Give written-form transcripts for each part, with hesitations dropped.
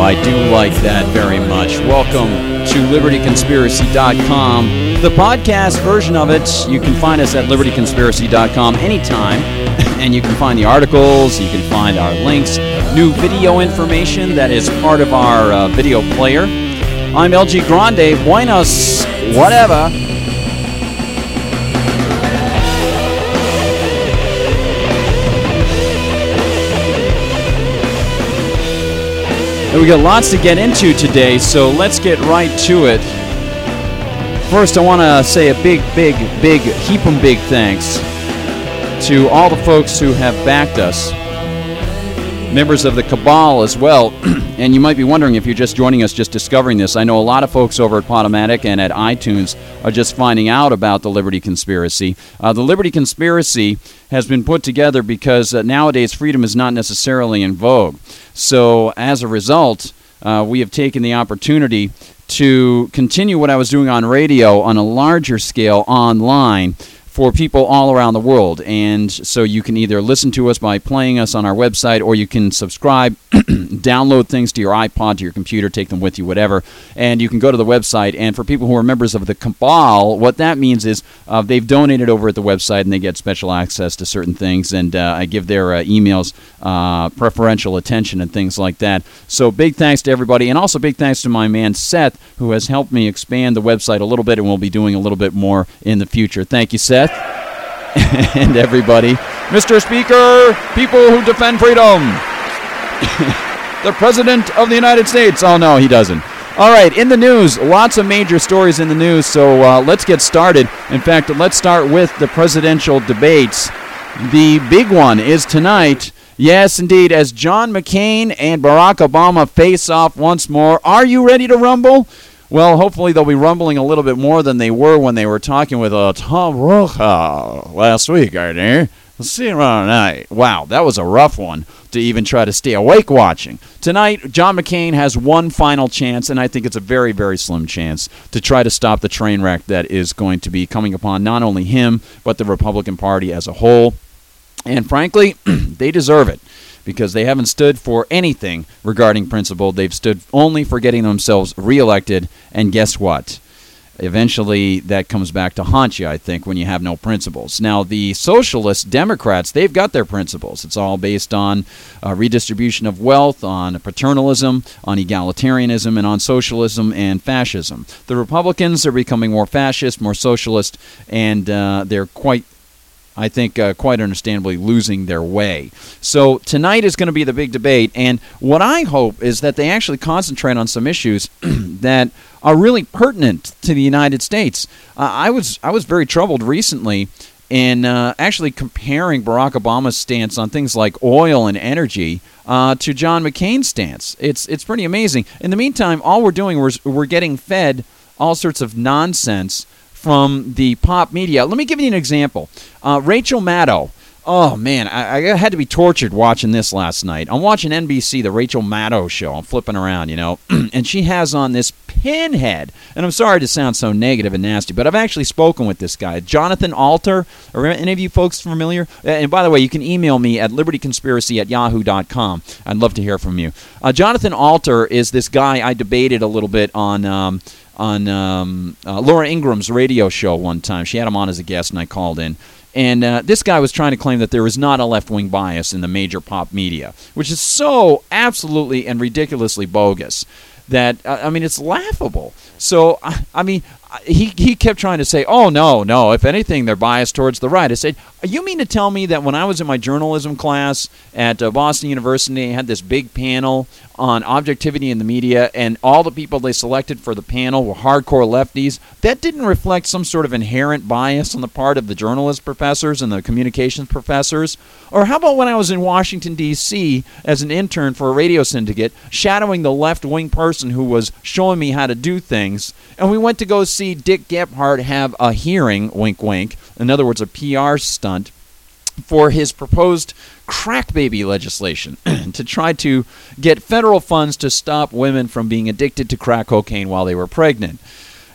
I do like that very much. Welcome to LibertyConspiracy.com. The podcast version of it, you can find us at LibertyConspiracy.com anytime, and you can find the articles, you can find our links, new video information that is part of our video player. I'm LG Grande, buenos, whatever. And we got lots to get into today, so let's get right to it. First, I want to say a big thanks to all the folks who have backed us, members of the Cabal as well. And you might be wondering if you're just joining us, just discovering this. I know a lot of folks over at Podomatic and at iTunes are just finding out about the Liberty Conspiracy. The Liberty Conspiracy has been put together because nowadays freedom is not necessarily in vogue. So as a result, we have taken the opportunity to continue what I was doing on radio on a larger scale online for people all around the world. And so you can either listen to us by playing us on our website, or you can subscribe, download things to your iPod, to your computer, take them with you, whatever. And you can go to the website. And for people who are members of the Cabal, what that means is they've donated over at the website, and they get special access to certain things. And I give their emails preferential attention and things like that. So big thanks to everybody. And also big thanks to my man Seth, who has helped me expand the website a little bit, and we'll be doing a little bit more in the future. Thank you, Seth. And everybody. Mr. Speaker, people who defend freedom. The President of the United States. Oh, no, he doesn't. All right, in the news, lots of major stories in the news, so let's get started. In fact, let's start with the presidential debates. The big one is tonight. Yes, indeed, as John McCain and Barack Obama face off once more. Are you ready to rumble? Well, hopefully they'll be rumbling a little bit more than they were when they were talking with Tom Brokaw last week, aren't they? We'll see you tomorrow night. Wow, that was a rough one to even try to stay awake watching. Tonight, John McCain has one final chance, and I think it's a very, very slim chance to try to stop the train wreck that is going to be coming upon not only him, but the Republican Party as a whole. And frankly, they deserve it, because they haven't stood for anything regarding principle. They've stood only for getting themselves reelected, and guess what? Eventually, that comes back to haunt you, I think, when you have no principles. Now, the socialist Democrats, they've got their principles. It's all based on redistribution of wealth, on paternalism, on egalitarianism, and on socialism and fascism. The Republicans are becoming more fascist, more socialist, and they're quite understandably losing their way. So tonight is going to be the big debate, and what I hope is that they actually concentrate on some issues that are really pertinent to the United States. I was very troubled recently in actually comparing Barack Obama's stance on things like oil and energy to John McCain's stance. It's pretty amazing. In the meantime, all we're doing is we're getting fed all sorts of nonsense from the pop media. Let me give you an example. Rachel Maddow. Oh, man, I had to be tortured watching this last night. I'm watching NBC, the Rachel Maddow show. I'm flipping around, and she has on this pinhead. And I'm sorry to sound so negative and nasty, but I've actually spoken with this guy, Jonathan Alter. Are any of you folks familiar? And by the way, you can email me at libertyconspiracy@yahoo.com. I'd love to hear from you. Jonathan Alter is this guy I debated a little bit on Laura Ingram's radio show one time. She had him on as a guest, and I called in. And this guy was trying to claim that there is not a left-wing bias in the major pop media, which is so absolutely and ridiculously bogus that, it's laughable. So, he kept trying to say, oh, no, if anything, they're biased towards the right. I said, you mean to tell me that when I was in my journalism class at Boston University, I had this big panel on objectivity in the media, and all the people they selected for the panel were hardcore lefties? That didn't reflect some sort of inherent bias on the part of the journalist professors and the communications professors? Or how about when I was in Washington, D.C. as an intern for a radio syndicate, shadowing the left-wing person who was showing me how to do things, and we went to go see Dick Gephardt have a hearing, wink, wink, in other words, a PR stunt, for his proposed crack baby legislation to try to get federal funds to stop women from being addicted to crack cocaine while they were pregnant.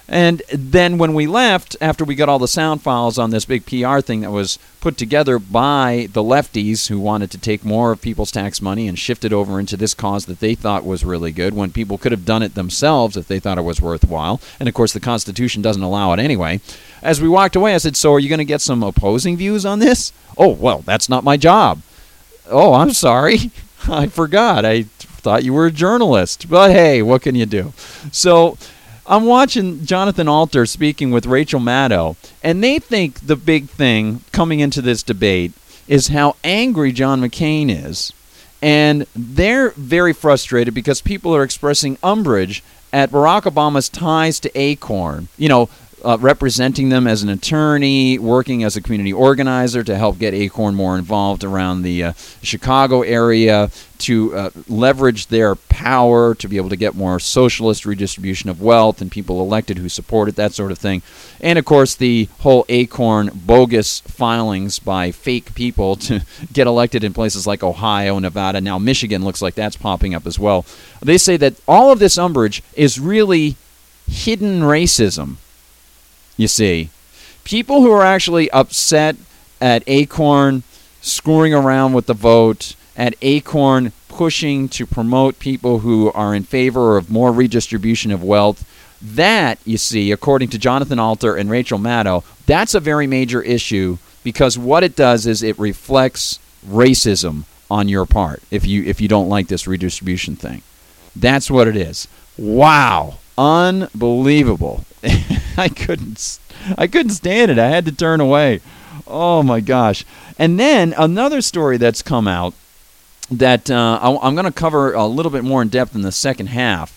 And then when we left, after we got all the sound files on this big PR thing that was put together by the lefties who wanted to take more of people's tax money and shift it over into this cause that they thought was really good, when people could have done it themselves if they thought it was worthwhile. And, of course, the Constitution doesn't allow it anyway. As we walked away, I said, so are you going to get some opposing views on this? Oh, well, that's not my job. Oh, I'm sorry. I forgot. I thought you were a journalist. But, hey, what can you do? So I'm watching Jonathan Alter speaking with Rachel Maddow, and they think the big thing coming into this debate is how angry John McCain is. And they're very frustrated because people are expressing umbrage at Barack Obama's ties to Acorn. You know, representing them as an attorney, working as a community organizer to help get Acorn more involved around the Chicago area, to leverage their power to be able to get more socialist redistribution of wealth and people elected who support it, that sort of thing. And, of course, the whole Acorn bogus filings by fake people to get elected in places like Ohio, Nevada. Now Michigan looks like that's popping up as well. They say that all of this umbrage is really hidden racism. You see, people who are actually upset at Acorn screwing around with the vote, at Acorn pushing to promote people who are in favor of more redistribution of wealth, that, you see, according to Jonathan Alter and Rachel Maddow, that's a very major issue, because what it does is it reflects racism on your part if you don't like this redistribution thing. That's what it is. Wow. Unbelievable. I couldn't stand it. I had to turn away. Oh, my gosh. And then another story that's come out that I'm going to cover a little bit more in depth in the second half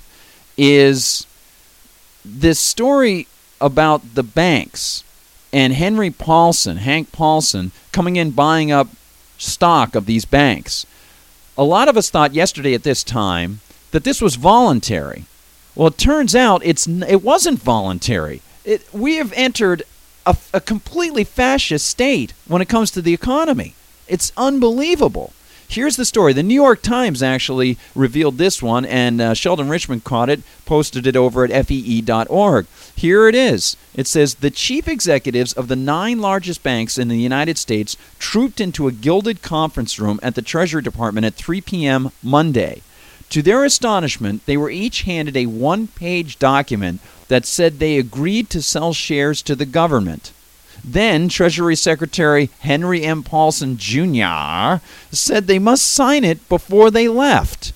is this story about the banks and Hank Paulson, coming in buying up stock of these banks. A lot of us thought yesterday at this time that this was voluntary. Well, it turns out it wasn't voluntary. We have entered a completely fascist state when it comes to the economy. It's unbelievable. Here's the story. The New York Times actually revealed this one, and Sheldon Richman caught it, posted it over at FEE.org. Here it is. It says, the chief executives of the 9 largest banks in the United States trooped into a gilded conference room at the Treasury Department at 3 p.m. Monday. To their astonishment, they were each handed a one-page document that said they agreed to sell shares to the government. Then Treasury Secretary Henry M. Paulson, Jr. said they must sign it before they left.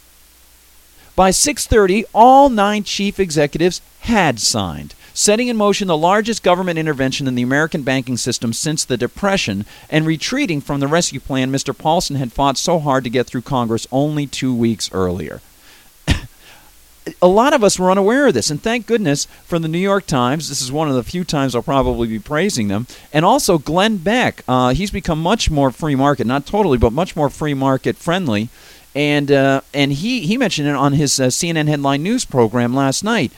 By 6:30, all 9 chief executives had signed, setting in motion the largest government intervention in the American banking system since the Depression, and retreating from the rescue plan Mr. Paulson had fought so hard to get through Congress only 2 weeks earlier. A lot of us were unaware of this, and thank goodness for the New York Times. This is one of the few times I'll probably be praising them. And also Glenn Beck. He's become much more free market, not totally, but much more free market friendly. And he mentioned it on his CNN Headline News program last night.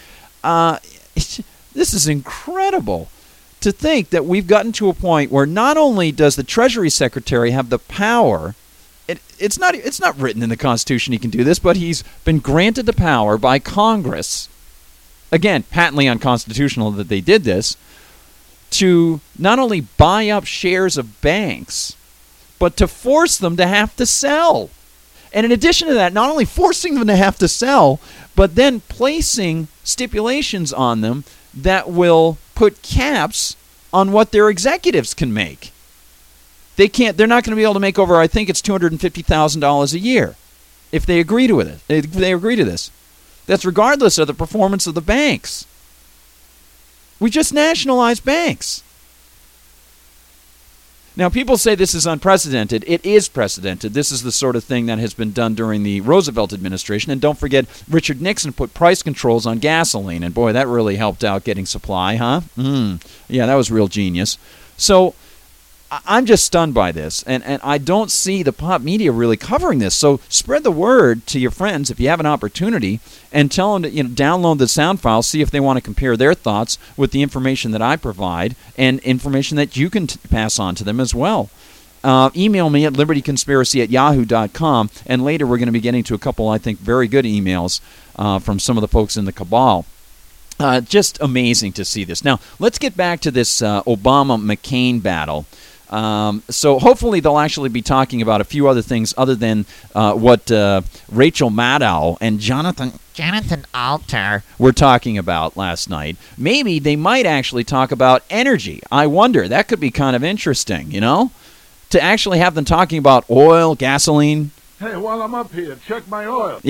This is incredible to think that we've gotten to a point where not only does the Treasury Secretary have the power, it's not written in the Constitution he can do this, but he's been granted the power by Congress, again, patently unconstitutional that they did this, to not only buy up shares of banks, but to force them to have to sell. And in addition to that, not only forcing them to have to sell, but then placing stipulations on them that will put caps on what their executives can make. They're not going to be able to make over, I think it's $250,000 a year if they agree to it. If they agree to this. That's regardless of the performance of the banks. We just nationalized banks. Now, people say this is unprecedented. It is precedented. This is the sort of thing that has been done during the Roosevelt administration. And don't forget, Richard Nixon put price controls on gasoline. And boy, that really helped out getting supply, huh? Yeah, that was real genius. So I'm just stunned by this, and I don't see the pop media really covering this. So spread the word to your friends if you have an opportunity, and tell them to download the sound file, see if they want to compare their thoughts with the information that I provide and information that you can pass on to them as well. Email me at libertyconspiracy@yahoo.com, and later we're going to be getting to a couple, I think, very good emails from some of the folks in the cabal. Just amazing to see this. Now, let's get back to this Obama-McCain battle. So hopefully they'll actually be talking about a few other things other than what Rachel Maddow and Jonathan Alter were talking about last night. Maybe they might actually talk about energy. I wonder. That could be kind of interesting, to actually have them talking about oil, gasoline. Hey, while I'm up here, check my oil.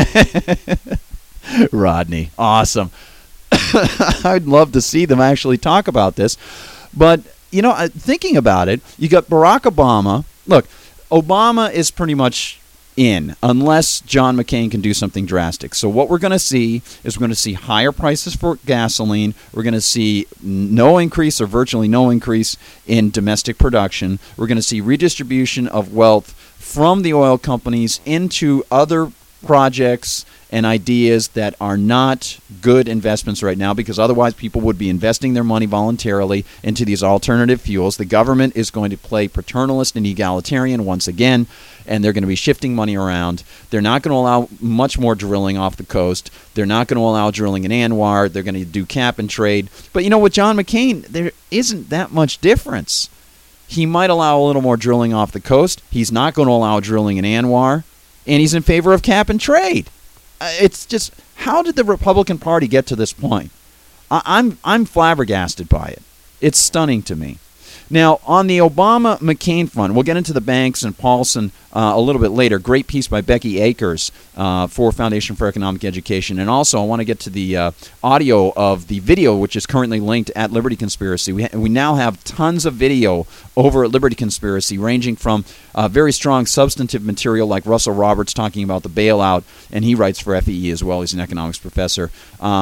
Rodney, awesome. I'd love to see them actually talk about this. But, thinking about it, you got Barack Obama. Look, Obama is pretty much in, unless John McCain can do something drastic. So what we're going to see is we're going to see higher prices for gasoline. We're going to see no increase or virtually no increase in domestic production. We're going to see redistribution of wealth from the oil companies into other projects and ideas that are not good investments right now, because otherwise people would be investing their money voluntarily into these alternative fuels. The government is going to play paternalist and egalitarian once again, and they're going to be shifting money around. They're not going to allow much more drilling off the coast. They're not going to allow drilling in Anwar. They're going to do cap and trade. But with John McCain, there isn't that much difference. He might allow a little more drilling off the coast. He's not going to allow drilling in Anwar, and he's in favor of cap and trade. It's just, how did the Republican Party get to this point? I'm flabbergasted by it. It's stunning to me. Now, on the Obama-McCain front, we'll get into the banks and Paulson a little bit later. Great piece by Becky Akers for Foundation for Economic Education. And also, I want to get to the audio of the video, which is currently linked at Liberty Conspiracy. We now have tons of video over at Liberty Conspiracy, ranging from very strong substantive material like Russell Roberts talking about the bailout, and he writes for FEE as well. He's an economics professor,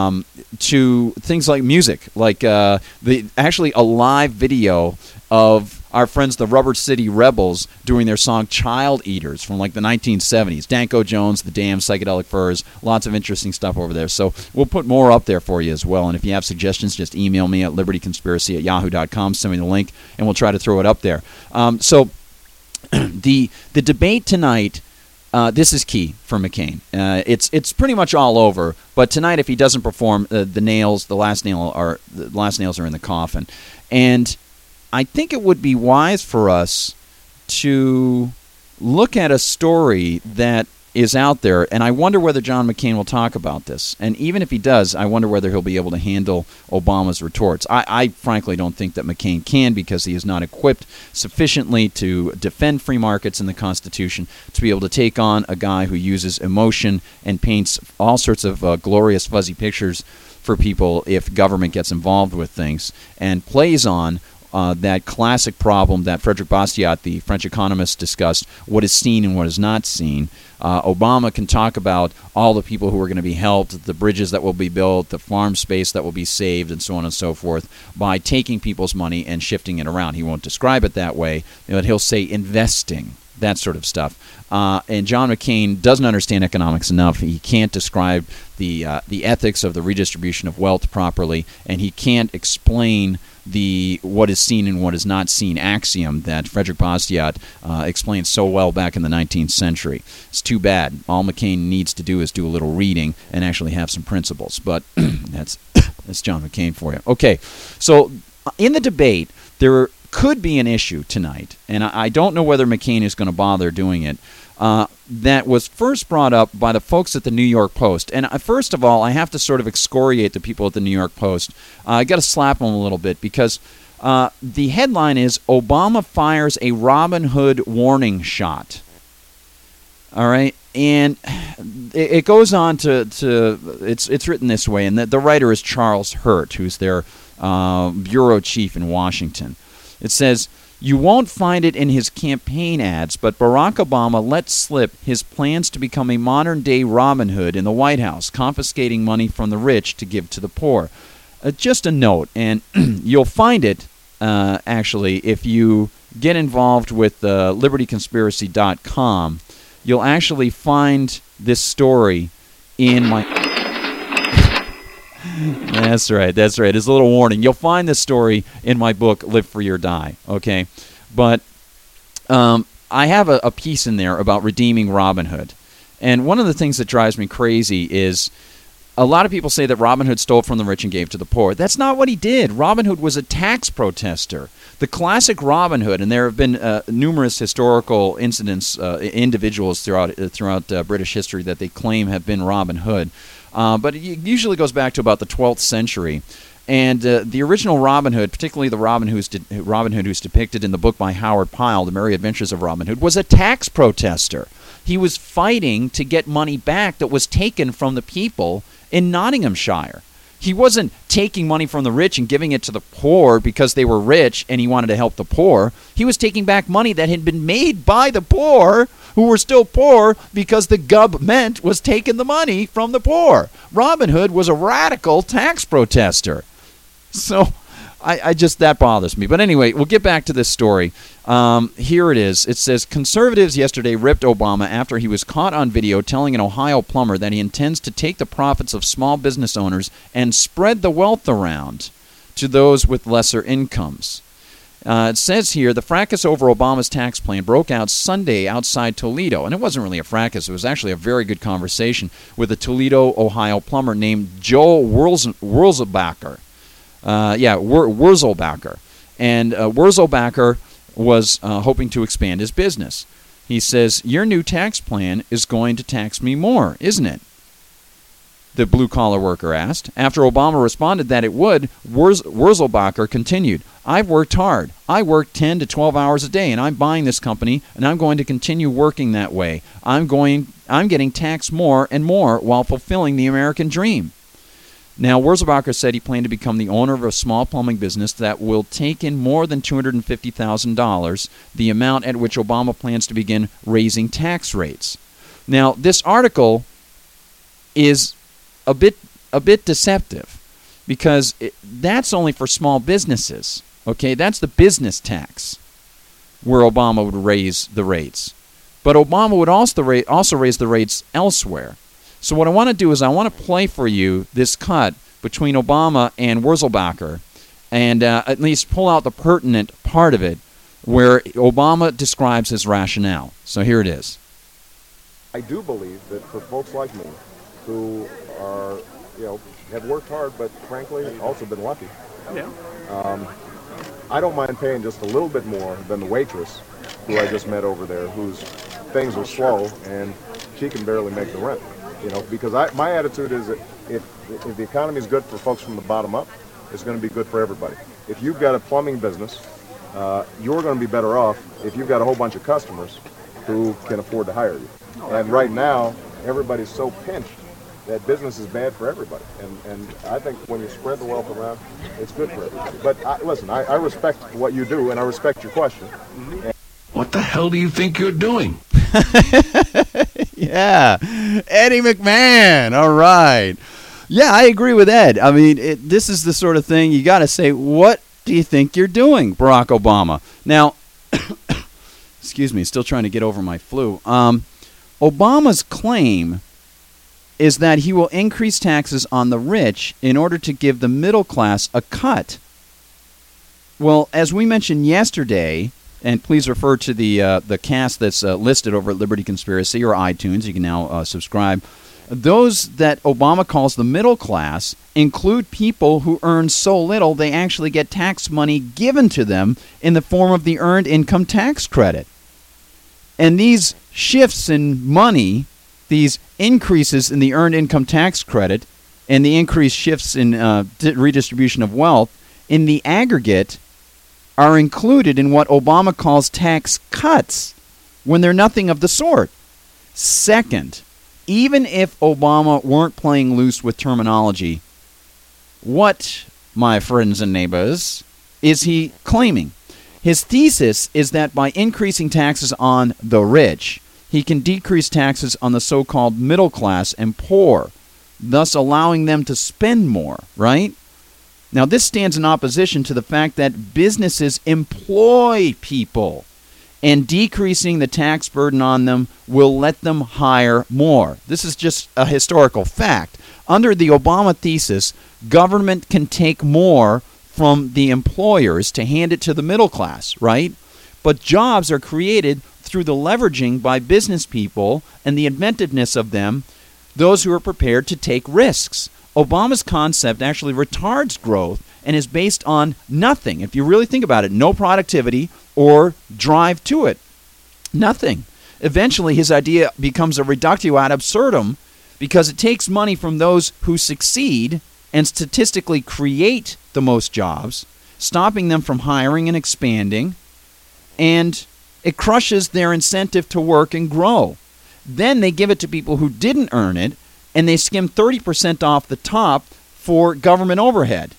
to things like music, like actually a live video of our friends the Rubber City Rebels doing their song Child Eaters from like the 1970s. Danko Jones, The Dam, Psychedelic Furs, lots of interesting stuff over there. So we'll put more up there for you as well. And if you have suggestions, just email me at libertyconspiracy@yahoo.com, send me the link, and we'll try to throw it up there. So the debate tonight, this is key for McCain. It's pretty much all over, but tonight if he doesn't perform, the last nails are in the coffin. And I think it would be wise for us to look at a story that is out there, and I wonder whether John McCain will talk about this. And even if he does, I wonder whether he'll be able to handle Obama's retorts. I frankly don't think that McCain can, because he is not equipped sufficiently to defend free markets and the Constitution to be able to take on a guy who uses emotion and paints all sorts of glorious fuzzy pictures for people if government gets involved with things, and plays on that classic problem that Frederick Bastiat, the French economist, discussed: what is seen and what is not seen. Obama can talk about all the people who are going to be helped, the bridges that will be built, the farm space that will be saved, and so on and so forth, by taking people's money and shifting it around. He won't describe it that way, but he'll say investing, that sort of stuff. And John McCain doesn't understand economics enough. He can't describe the ethics of the redistribution of wealth properly, and he can't explain the what is seen and what is not seen axiom that Frederick Bastiat explained so well back in the 19th century. It's too bad. All McCain needs to do is do a little reading and actually have some principles. But that's John McCain for you. Okay, so in the debate, there could be an issue tonight, and I don't know whether McCain is going to bother doing it, that was first brought up by the folks at the New York Post. And first of all, I have to sort of excoriate the people at the New York Post. I got to slap them a little bit, because the headline is "Obama fires a Robin Hood warning shot." All right, and it goes on to it's written this way, and the writer is Charles Hurt, who's their bureau chief in Washington. It says, "You won't find it in his campaign ads, but Barack Obama let slip his plans to become a modern-day Robin Hood in the White House, confiscating money from the rich to give to the poor." Just a note, and you'll find it, actually, if you get involved with libertyconspiracy.com, you'll actually find this story in my... That's right. It's a little warning. You'll find this story in my book, Live Free or Die, okay? But I have a piece in there about redeeming Robin Hood. And one of the things that drives me crazy is a lot of people say that Robin Hood stole from the rich and gave to the poor. That's not what he did. Robin Hood was a tax protester. The classic Robin Hood, and there have been numerous historical incidents, individuals throughout British history that they claim have been Robin Hood, but it usually goes back to about the 12th century. And the original Robin Hood, particularly the Robin Hood who's depicted in the book by Howard Pyle, The Merry Adventures of Robin Hood, was a tax protester. He was fighting to get money back that was taken from the people in Nottinghamshire. He wasn't taking money from the rich and giving it to the poor because they were rich and he wanted to help the poor. He was taking back money that had been made by the poor who were still poor because the government was taking the money from the poor. Robin Hood was a radical tax protester. So I just, that bothers me. But anyway, we'll get back to this story. Here it is. It says, conservatives yesterday ripped Obama after he was caught on video telling an Ohio plumber that he intends to take the profits of small business owners and spread the wealth around to those with lesser incomes. It says here, the fracas over Obama's tax plan broke out Sunday outside Toledo. And it wasn't really a fracas. It was actually a very good conversation with a Toledo, Ohio plumber named Joel Wurzelbacher. Wurzelbacher. And Wurzelbacher was hoping to expand his business. He says, your new tax plan is going to tax me more, isn't it? The blue-collar worker asked. After Obama responded that it would, Wurzelbacher continued, I've worked hard. I work 10 to 12 hours a day, and I'm buying this company, and I'm going to continue working that way. I'm getting taxed more and more while fulfilling the American dream. Now, Wurzelbacher said he planned to become the owner of a small plumbing business that will take in more than $250,000, the amount at which Obama plans to begin raising tax rates. Now, this article is a bit deceptive because that's only for small businesses. Okay, that's the business tax where Obama would raise the rates. But Obama would also raise the rates elsewhere. So what I want to do is I want to play for you this cut between Obama and Wurzelbacher and at least pull out the pertinent part of it where Obama describes his rationale. So here it is. I do believe that for folks like me who are, have worked hard but frankly also been lucky, I don't mind paying just a little bit more than the waitress who I just met over there whose things are slow and she can barely make the rent. Because my attitude is that if the economy is good for folks from the bottom up, it's going to be good for everybody. If you've got a plumbing business, you're going to be better off if you've got a whole bunch of customers who can afford to hire you. And right now, everybody's so pinched that business is bad for everybody. And I think when you spread the wealth around, it's good for everybody. But listen, I respect what you do, and I respect your question. What the hell do you think you're doing? Yeah, Eddie McMahon. All right. Yeah, I agree with Ed. I mean, this is the sort of thing you got to say, what do you think you're doing, Barack Obama? Now, excuse me, still trying to get over my flu. Obama's claim is that he will increase taxes on the rich in order to give the middle class a cut. Well, as we mentioned yesterday, and please refer to the cast that's listed over at Liberty Conspiracy or iTunes. You can now subscribe. Those that Obama calls the middle class include people who earn so little they actually get tax money given to them in the form of the Earned Income Tax Credit. And these shifts in money, these increases in the Earned Income Tax Credit, and the increased shifts in redistribution of wealth, in the aggregate, are included in what Obama calls tax cuts when they're nothing of the sort. Second, even if Obama weren't playing loose with terminology, what, my friends and neighbors, is he claiming? His thesis is that by increasing taxes on the rich, he can decrease taxes on the so-called middle class and poor, thus allowing them to spend more, right? Now, this stands in opposition to the fact that businesses employ people, and decreasing the tax burden on them will let them hire more. This is just a historical fact. Under the Obama thesis, government can take more from the employers to hand it to the middle class, right? But jobs are created through the leveraging by business people and the inventiveness of them those who are prepared to take risks. Obama's concept actually retards growth and is based on nothing. If you really think about it, no productivity or drive to it. Nothing. Eventually, his idea becomes a reductio ad absurdum because it takes money from those who succeed and statistically create the most jobs, stopping them from hiring and expanding, and it crushes their incentive to work and grow. Then they give it to people who didn't earn it, and they skim 30% off the top for government overhead.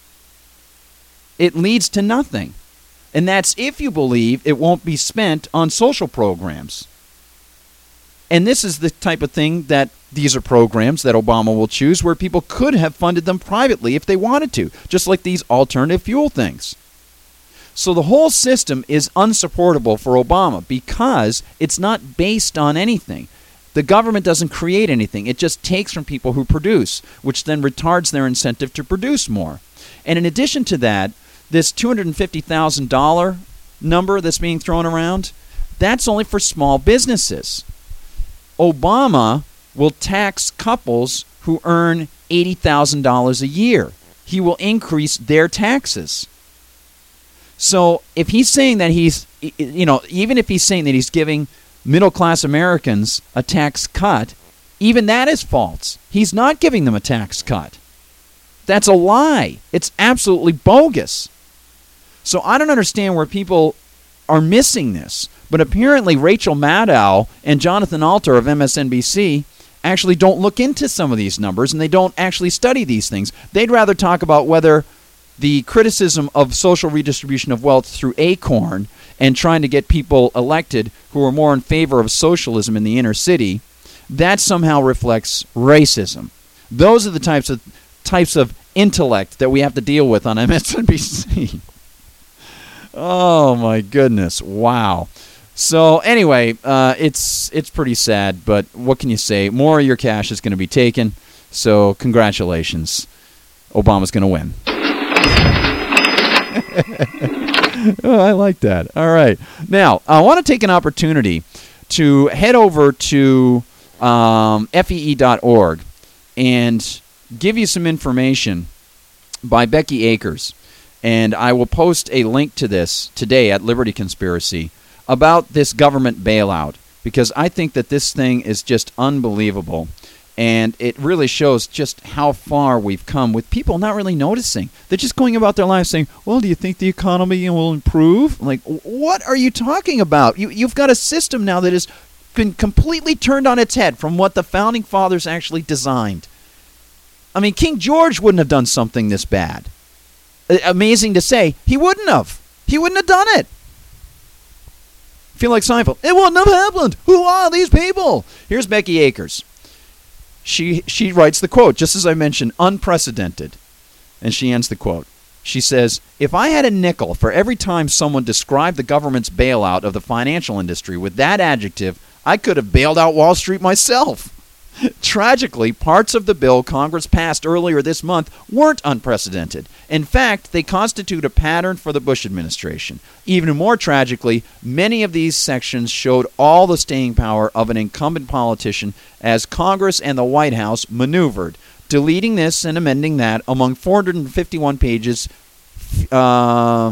It leads to nothing. And that's if you believe it won't be spent on social programs. And this is the type of thing that these are programs that Obama will choose where people could have funded them privately if they wanted to, just like these alternative fuel things. So the whole system is unsupportable for Obama because it's not based on anything. The government doesn't create anything. It just takes from people who produce, which then retards their incentive to produce more. And in addition to that, this $250,000 number that's being thrown around, that's only for small businesses. Obama will tax couples who earn $80,000 a year. He will increase their taxes. So if he's saying that even if he's saying that he's giving middle-class Americans a tax cut, even that is false. He's not giving them a tax cut. That's a lie. It's absolutely bogus. So I don't understand where people are missing this. But apparently Rachel Maddow and Jonathan Alter of MSNBC actually don't look into some of these numbers, and they don't actually study these things. They'd rather talk about whether the criticism of social redistribution of wealth through ACORN and trying to get people elected who are more in favor of socialism in the inner city, that somehow reflects racism. Those are the types of intellect that we have to deal with on MSNBC. Oh my goodness! Wow. So anyway, it's pretty sad, but what can you say? More of your cash is going to be taken. So congratulations, Obama's going to win. Oh, I like that. All right. Now, I want to take an opportunity to head over to FEE.org and give you some information by Becky Akers. And I will post a link to this today at Liberty Conspiracy about this government bailout, because I think that this thing is just unbelievable. And it really shows just how far we've come with people not really noticing. They're just going about their lives saying, well, do you think the economy will improve? Like, what are you talking about? You've got a system now that has been completely turned on its head from what the Founding Fathers actually designed. I mean, King George wouldn't have done something this bad. Amazing to say, he wouldn't have. He wouldn't have done it. Feel like Seinfeld. It wouldn't have happened. Who are these people? Here's Becky Akers. She writes the quote, just as I mentioned, unprecedented. And she ends the quote. She says, if I had a nickel for every time someone described the government's bailout of the financial industry with that adjective, I could have bailed out Wall Street myself. Tragically, parts of the bill Congress passed earlier this month weren't unprecedented. In fact, they constitute a pattern for the Bush administration. Even more tragically, many of these sections showed all the staying power of an incumbent politician as Congress and the White House maneuvered, deleting this and amending that among 451 pages, among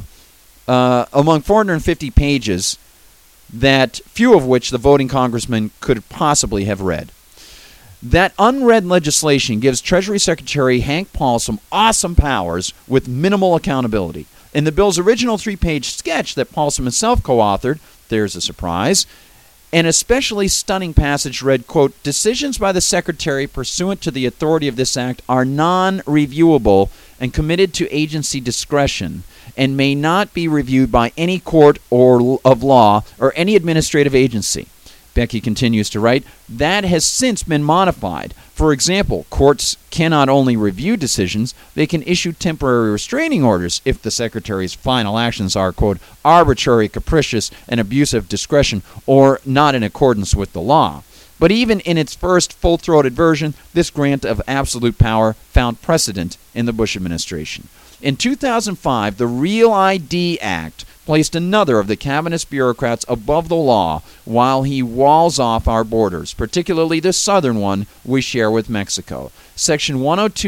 450 pages, that few of which the voting congressman could possibly have read. That unread legislation gives Treasury Secretary Hank Paul some awesome powers with minimal accountability. In the bill's original 3-page sketch that Paulson himself co-authored, there's a surprise, an especially stunning passage read, quote, decisions by the Secretary pursuant to the authority of this act are non-reviewable and committed to agency discretion and may not be reviewed by any court or of law or any administrative agency. Becky continues to write, that has since been modified. For example, courts cannot only review decisions, they can issue temporary restraining orders if the Secretary's final actions are, quote, arbitrary, capricious, and abuse of discretion, or not in accordance with the law. But even in its first full-throated version, this grant of absolute power found precedent in the Bush administration. In 2005, the Real ID Act placed another of the cabinet's bureaucrats above the law while he walls off our borders, particularly the southern one we share with Mexico. Section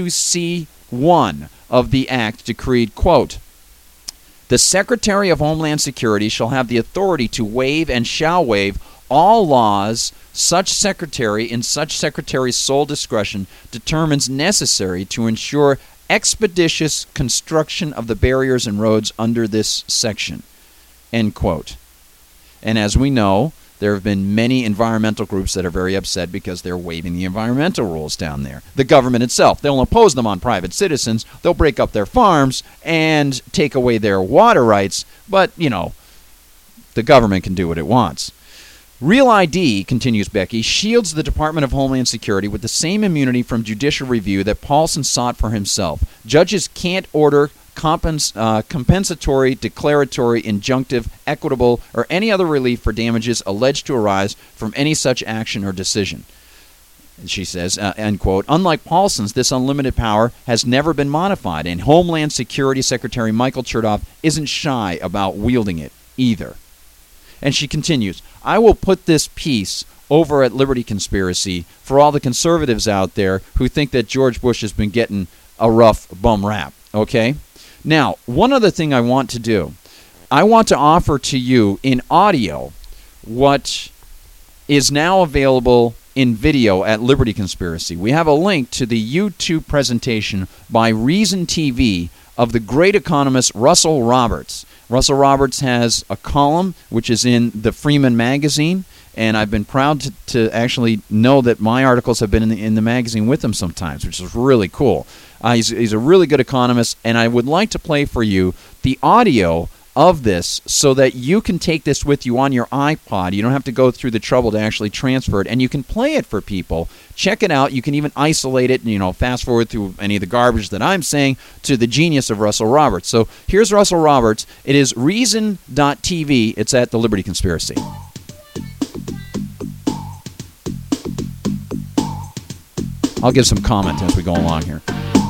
102C1 of the Act decreed, quote, "The Secretary of Homeland Security shall have the authority to waive and shall waive all laws such secretary in such secretary's sole discretion determines necessary to ensure expeditious construction of the barriers and roads under this section." End quote. And as we know, there have been many environmental groups that are very upset because they're waiving the environmental rules down there. The government itself, they'll impose them on private citizens, they'll break up their farms and take away their water rights, but, the government can do what it wants. Real ID, continues Becky, shields the Department of Homeland Security with the same immunity from judicial review that Paulson sought for himself. Judges can't order compensatory, declaratory, injunctive, equitable, or any other relief for damages alleged to arise from any such action or decision. She says, end quote, "Unlike Paulson's, this unlimited power has never been modified, and Homeland Security Secretary Michael Chertoff isn't shy about wielding it either." And she continues, "I will put this piece over at Liberty Conspiracy for all the conservatives out there who think that George Bush has been getting a rough bum rap." Okay? Now, one other thing I want to do. I want to offer to you in audio what is now available in video at Liberty Conspiracy. We have a link to the YouTube presentation by Reason TV of the great economist Russell Roberts. Russell Roberts has a column which is in the Freeman magazine, and I've been proud to actually know that my articles have been in the magazine with him sometimes, which is really cool. He's a really good economist, and I would like to play for you the audio of this so that you can take this with you on your iPod. You don't have to go through the trouble to actually transfer it, and you can play it for people. Check it out. You can even isolate it, fast forward through any of the garbage that I'm saying to the genius of Russell Roberts. So here's Russell Roberts. It is Reason.tv. It's at the Liberty Conspiracy. I'll give some comment as we go along here.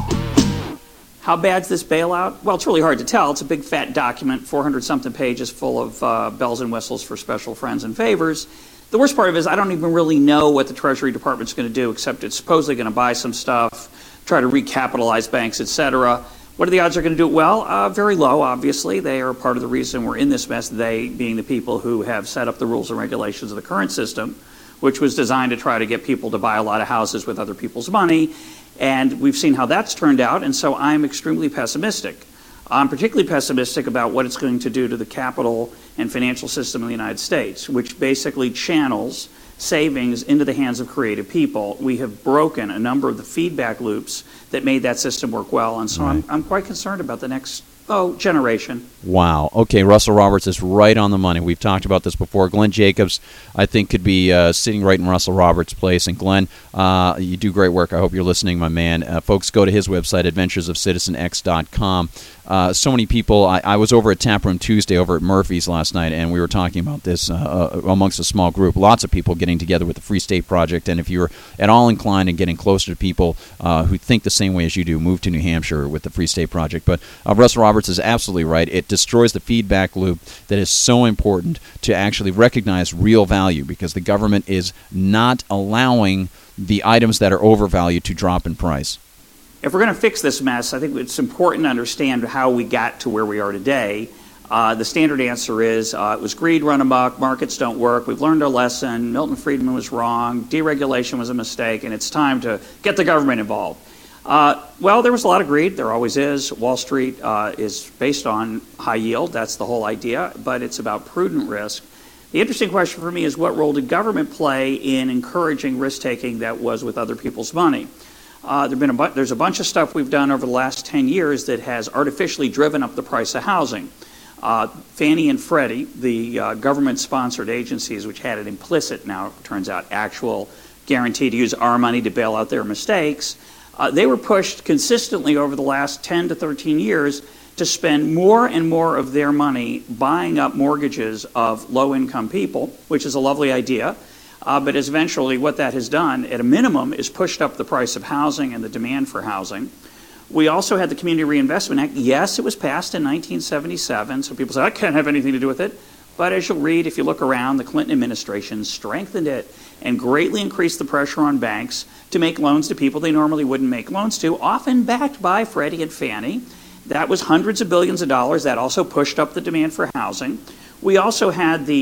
How bad's this bailout? Well, it's really hard to tell. It's a big fat document, 400-something pages full of bells and whistles for special friends and favors. The worst part of it is I don't even really know what the Treasury Department's going to do, except it's supposedly going to buy some stuff, try to recapitalize banks, etc. What are the odds they're going to do it well? Very low, obviously. They are part of the reason we're in this mess, they being the people who have set up the rules and regulations of the current system, which was designed to try to get people to buy a lot of houses with other people's money. And we've seen how that's turned out, and so I'm extremely pessimistic. I'm particularly pessimistic about what it's going to do to the capital and financial system of the United States, which basically channels savings into the hands of creative people. We have broken a number of the feedback loops that made that system work well, and so I'm quite concerned about the next generation. Wow. Okay, Russell Roberts is right on the money. We've talked about this before. Glenn Jacobs, I think, could be sitting right in Russell Roberts' place. And Glenn, you do great work. I hope you're listening, my man. Folks, go to his website, adventuresofcitizenx.com. So many people. I was over at Taproom Tuesday over at Murphy's last night, and we were talking about this amongst a small group. Lots of people getting together with the Free State Project, and if you're at all inclined in getting closer to people who think the same way as you do, move to New Hampshire with the Free State Project. But Russell Roberts is absolutely right. It destroys the feedback loop that is so important to actually recognize real value, because the government is not allowing the items that are overvalued to drop in price. If we're going to fix this mess, I think it's important to understand how we got to where we are today. The standard answer is it was greed run amok, markets don't work, we've learned our lesson, Milton Friedman was wrong, deregulation was a mistake, and it's time to get the government involved. Well, there was a lot of greed. There always is. Wall Street is based on high yield. That's the whole idea, but it's about prudent risk. The interesting question for me is, what role did government play in encouraging risk-taking that was with other people's money? There's a bunch of stuff we've done over the last 10 years that has artificially driven up the price of housing. Fannie and Freddie, the government-sponsored agencies, which had an implicit, now it turns out, actual guarantee to use our money to bail out their mistakes, they were pushed consistently over the last 10 to 13 years to spend more and more of their money buying up mortgages of low-income people, which is a lovely idea. But eventually what that has done, at a minimum, is pushed up the price of housing and the demand for housing. We also had the Community Reinvestment Act. Yes, it was passed in 1977, so people say, I can't have anything to do with it. But as you'll read, if you look around, the Clinton administration strengthened it and greatly increased the pressure on banks to make loans to people they normally wouldn't make loans to, often backed by Freddie and Fannie. That was hundreds of billions of dollars. That also pushed up the demand for housing. We also had the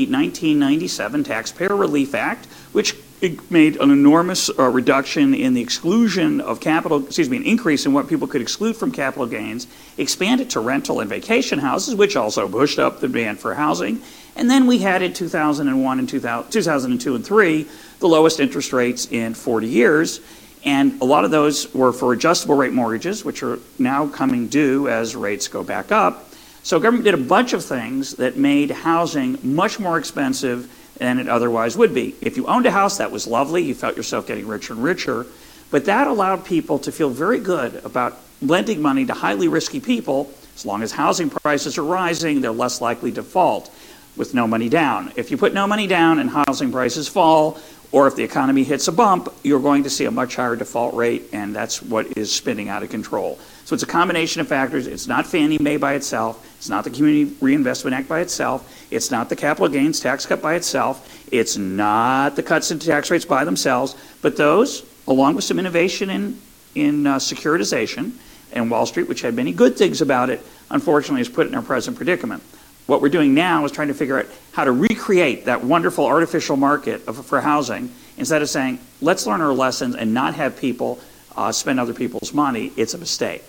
1997 Taxpayer Relief Act, which made an enormous reduction in the exclusion of an increase in what people could exclude from capital gains, expanded to rental and vacation houses, which also pushed up the demand for housing. And then we had in 2001 and 2002 and 2003 the lowest interest rates in 40 years. And a lot of those were for adjustable rate mortgages, which are now coming due as rates go back up. So government did a bunch of things that made housing much more expensive than it otherwise would be. If you owned a house, that was lovely. You felt yourself getting richer and richer. But that allowed people to feel very good about lending money to highly risky people. As long as housing prices are rising, they're less likely to default with no money down. If you put no money down and housing prices fall, or if the economy hits a bump, you're going to see a much higher default rate, and that's what is spinning out of control. So it's a combination of factors. It's not Fannie Mae by itself. It's not the Community Reinvestment Act by itself. It's not the capital gains tax cut by itself. It's not the cuts in tax rates by themselves. But those, along with some innovation in securitization and Wall Street, which had many good things about it, unfortunately has put it in our present predicament. What we're doing now is trying to figure out how to recreate that wonderful artificial market for housing instead of saying, let's learn our lessons and not have people spend other people's money. It's a mistake.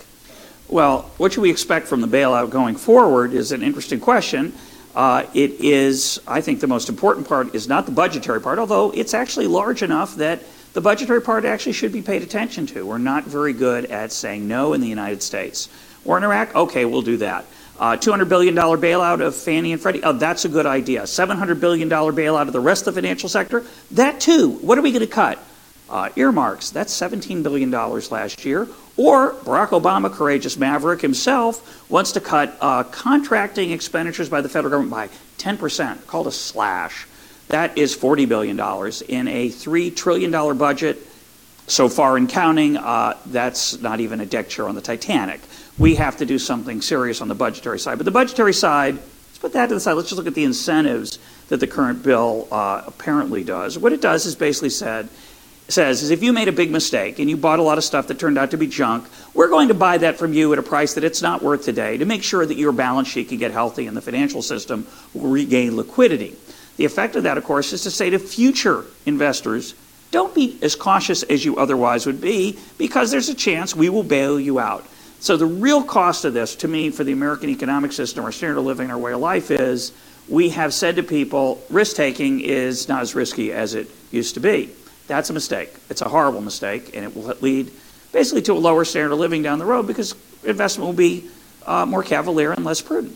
Well, what should we expect from the bailout going forward is an interesting question. It is, I think the most important part is not the budgetary part, although it's actually large enough that the budgetary part actually should be paid attention to. We're not very good at saying no in the United States. War in Iraq, okay, we'll do that. $200 billion bailout of Fannie and Freddie, oh, that's a good idea. $700 billion bailout of the rest of the financial sector, that too. What are we going to cut? Earmarks, that's $17 billion last year. Or Barack Obama, courageous maverick himself, wants to cut contracting expenditures by the federal government by 10%, called a slash. That is $40 billion in a $3 trillion budget. So far in counting, that's not even a deck chair on the Titanic. We have to do something serious on the budgetary side. But the budgetary side, let's put that to the side. Let's just look at the incentives that the current bill apparently does. What it does is basically says if you made a big mistake and you bought a lot of stuff that turned out to be junk, we're going to buy that from you at a price that it's not worth today to make sure that your balance sheet can get healthy and the financial system will regain liquidity. The effect of that, of course, is to say to future investors, don't be as cautious as you otherwise would be because there's a chance we will bail you out. So the real cost of this, to me, for the American economic system, our standard of living, our way of life is we have said to people, risk-taking is not as risky as it used to be. That's a mistake. It's a horrible mistake, and it will lead basically to a lower standard of living down the road because investment will be more cavalier and less prudent.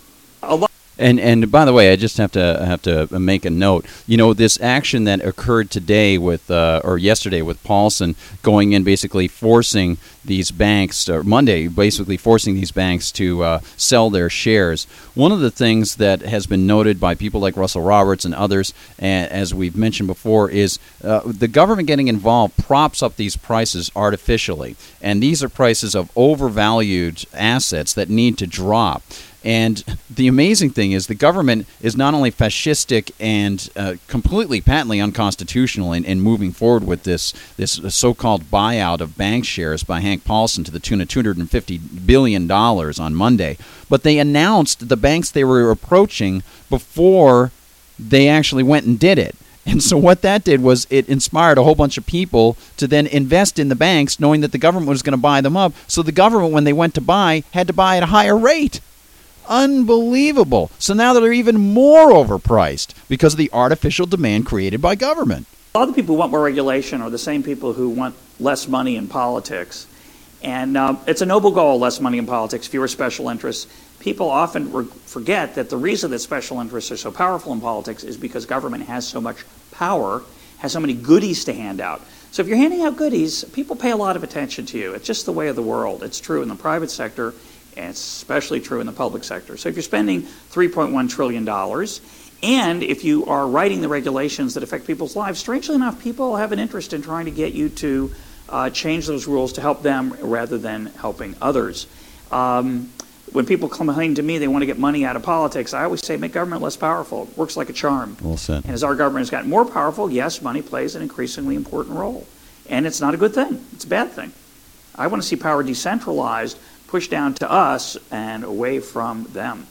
And by the way, I just have to make a note. You know, this action that occurred today or yesterday with Paulson going in, basically forcing these banks, or Monday, basically forcing these banks to sell their shares. One of the things that has been noted by people like Russell Roberts and others, as we've mentioned before, is the government getting involved props up these prices artificially, and these are prices of overvalued assets that need to drop. And the amazing thing is the government is not only fascistic and completely patently unconstitutional in moving forward with this so-called buyout of bank shares by Hank Paulson to the tune of $250 billion on Monday, but they announced the banks they were approaching before they actually went and did it. And so what that did was it inspired a whole bunch of people to then invest in the banks knowing that the government was going to buy them up. So the government, when they went to buy, had to buy at a higher rate. Unbelievable. So now they're even more overpriced because of the artificial demand created by government. A lot of the people who want more regulation are the same people who want less money in politics. And it's a noble goal, less money in politics, fewer special interests. People often forget that the reason that special interests are so powerful in politics is because government has so much power, has so many goodies to hand out. So if you're handing out goodies, people pay a lot of attention to you. It's just the way of the world. It's true in the private sector, and it's especially true in the public sector. So if you're spending $3.1 trillion, and if you are writing the regulations that affect people's lives, strangely enough, people have an interest in trying to get you to change those rules to help them rather than helping others. When people complain to me they want to get money out of politics, I always say make government less powerful. It works like a charm. Well said. And as our government has gotten more powerful, yes, money plays an increasingly important role. And it's not a good thing. It's a bad thing. I want to see power decentralized, pushed down to us and away from them.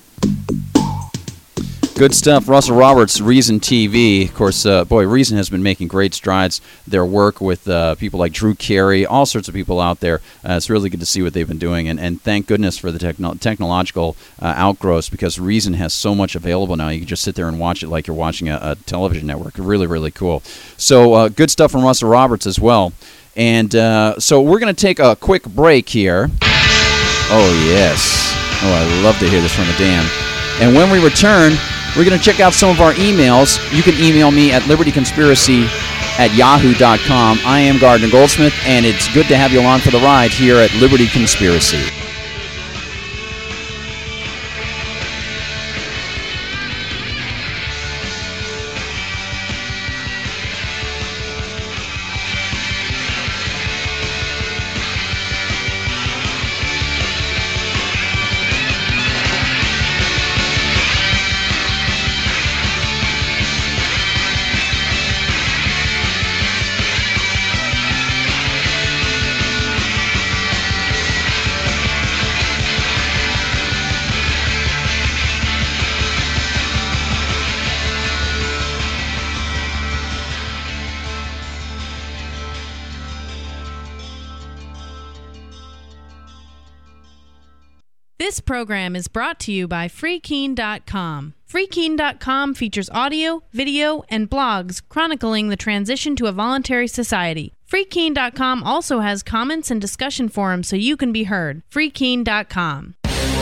Good stuff. Russell Roberts, Reason TV. Of course, Reason has been making great strides. Their work with people like Drew Carey, all sorts of people out there. It's really good to see what they've been doing. And thank goodness for the technological outgrowths, because Reason has so much available now. You can just sit there and watch it like you're watching a television network. Really, really cool. So good stuff from Russell Roberts as well. And so we're going to take a quick break here. Oh, yes. Oh, I love to hear this from the dam. And when we return, we're going to check out some of our emails. You can email me at libertyconspiracy@yahoo.com. I am Gardner Goldsmith, and it's good to have you along for the ride here at Liberty Conspiracy. This program is brought to you by FreeKeene.com. FreeKeene.com features audio, video, and blogs chronicling the transition to a voluntary society. FreeKeene.com also has comments and discussion forums so you can be heard. FreeKeene.com.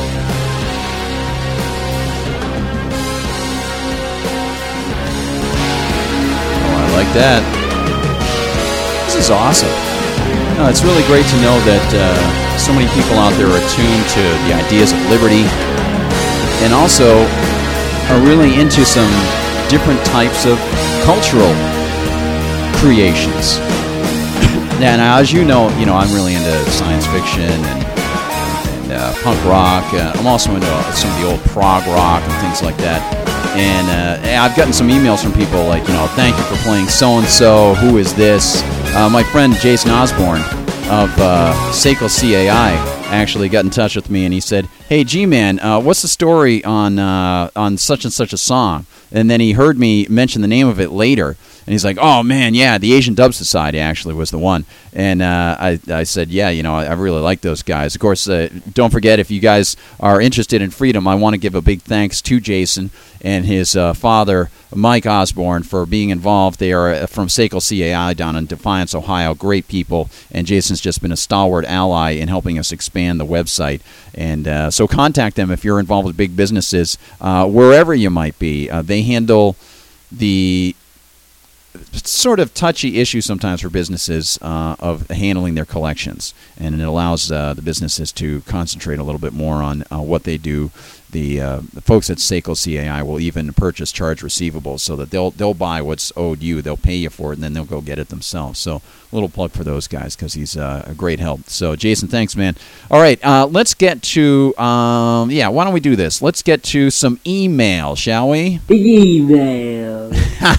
Oh, I like that. This is awesome. No, it's really great to know that so many people out there are attuned to the ideas of liberty and also are really into some different types of cultural creations. Now, as you know, I'm really into science fiction and punk rock. I'm also into some of the old prog rock and things like that. And I've gotten some emails from people like, thank you for playing so-and-so, who is this? My friend Jason Osborne of SACL CAI actually got in touch with me, and he said, hey, G-Man, what's the story on such and such a song? And then he heard me mention the name of it later, and he's like, oh, man, yeah, the Asian Dub Society actually was the one. And I said, yeah, I really like those guys. Of course, don't forget, if you guys are interested in freedom, I want to give a big thanks to Jason and his father, Mike Osborne, for being involved. They are from SACL CAI down in Defiance, Ohio. Great people. And Jason's just been a stalwart ally in helping us expand the website. And so contact them if you're involved with big businesses, wherever you might be. They handle the sort of touchy issue sometimes for businesses of handling their collections, and it allows the businesses to concentrate a little bit more on what they do. The folks at SACL CAI will even purchase charge receivables so that they'll buy what's owed you, they'll pay you for it, and then they'll go get it themselves. So a little plug for those guys because he's a great help. So Jason, thanks, man. All right, let's get to why don't we do this? Let's get to some email, shall we? Email.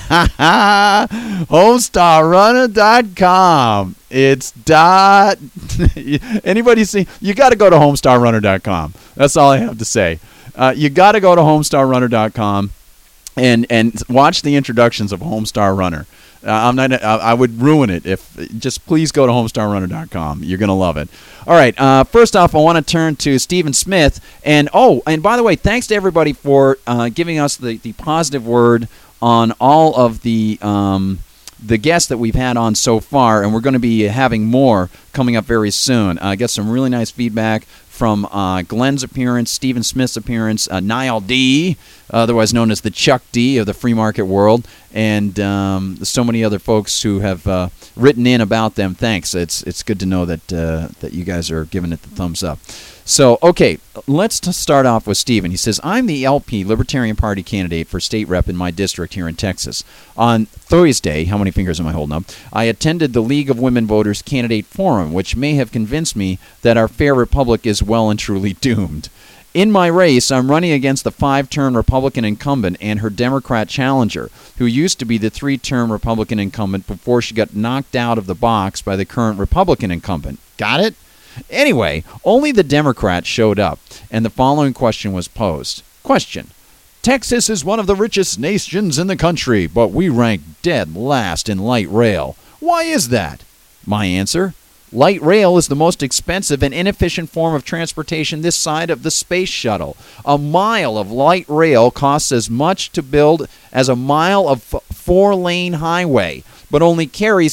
HomestarRunner.com. It's anybody see? You got to go to HomestarRunner.com. That's all I have to say. You got to go to HomestarRunner.com and watch the introductions of Homestar Runner. I would ruin it if just please go to HomestarRunner.com. You're gonna love it. All right. First off, I want to turn to Stephen Smith, and by the way, thanks to everybody for giving us the positive word on all of the guests that we've had on so far, and we're going to be having more coming up very soon. I got some really nice feedback from Glenn's appearance, Stephen Smith's appearance, Niall D., otherwise known as the Chuck D of the free market world, and so many other folks who have written in about them. Thanks. It's good to know that you guys are giving it the thumbs up. So, okay, let's start off with Stephen. He says, I'm the LP, Libertarian Party candidate for state rep in my district here in Texas. On Thursday, how many fingers am I holding up? I attended the League of Women Voters Candidate Forum, which may have convinced me that our fair republic is well and truly doomed. In my race, I'm running against the 5-term Republican incumbent and her Democrat challenger, who used to be the 3-term Republican incumbent before she got knocked out of the box by the current Republican incumbent. Got it? Anyway, only the Democrats showed up, and the following question was posed. Question: Texas is one of the richest nations in the country, but we rank dead last in light rail. Why is that? My answer: light rail is the most expensive and inefficient form of transportation this side of the space shuttle. A mile of light rail costs as much to build as a mile of 4-lane highway, but only carries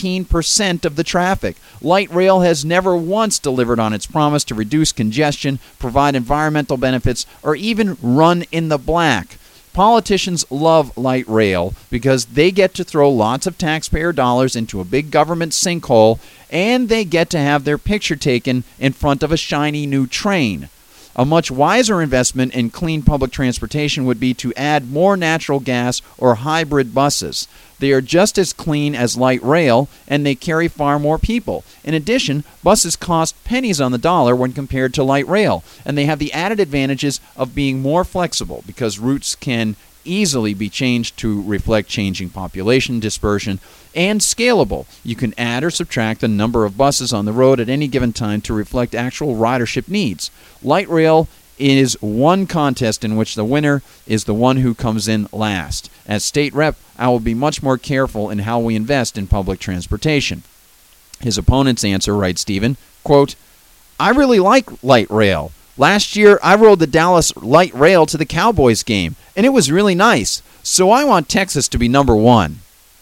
15% of the traffic. Light rail has never once delivered on its promise to reduce congestion, provide environmental benefits, or even run in the black. Politicians love light rail because they get to throw lots of taxpayer dollars into a big government sinkhole, and they get to have their picture taken in front of a shiny new train. A much wiser investment in clean public transportation would be to add more natural gas or hybrid buses. They are just as clean as light rail, and they carry far more people. In addition, buses cost pennies on the dollar when compared to light rail, and they have the added advantages of being more flexible because routes can easily be changed to reflect changing population dispersion, and scalable. You can add or subtract the number of buses on the road at any given time to reflect actual ridership needs. Light rail is one contest in which the winner is the one who comes in last. As state rep, I will be much more careful in how we invest in public transportation. His opponent's answer, writes Stephen, quote, I really like light rail. Last year, I rode the Dallas light rail to the Cowboys game, and it was really nice. So I want Texas to be number one.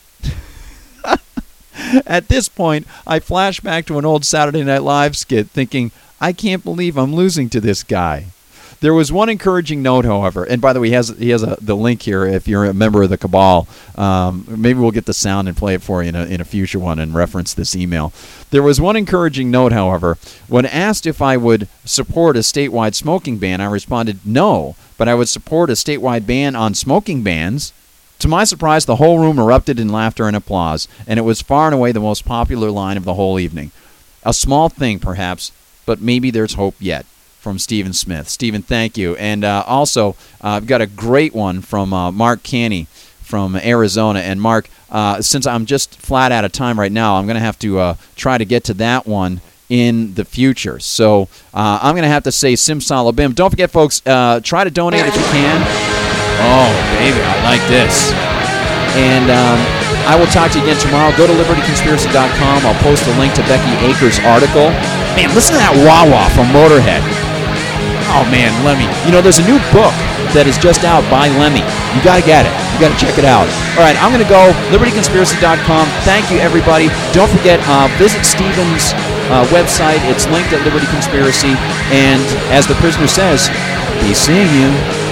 At this point, I flash back to an old Saturday Night Live skit thinking, I can't believe I'm losing to this guy. There was one encouraging note, however, and by the way, he has the link here if you're a member of the Cabal. Maybe we'll get the sound and play it for you in a future one and reference this email. There was one encouraging note, however. When asked if I would support a statewide smoking ban, I responded no, but I would support a statewide ban on smoking bans. To my surprise, the whole room erupted in laughter and applause, and it was far and away the most popular line of the whole evening. A small thing, perhaps, but maybe there's hope yet. From Stephen Smith. Stephen, thank you. And also, I've got a great one from Mark Canny from Arizona. And Mark, since I'm just flat out of time right now, I'm going to have to try to get to that one in the future. So I'm going to have to say simsalabim. Don't forget, folks, try to donate if you can. Oh, baby, I like this. And I will talk to you again tomorrow. Go to libertyconspiracy.com. I'll post a link to Becky Akers' article. Man, listen to that wah-wah from Motorhead. Oh, man, Lemmy. You know, there's a new book that is just out by Lemmy. You got to get it. You got to check it out. All right, I'm going to go. libertyconspiracy.com. Thank you, everybody. Don't forget, visit Stephen's website. It's linked at Liberty Conspiracy. And as the prisoner says, be seeing you.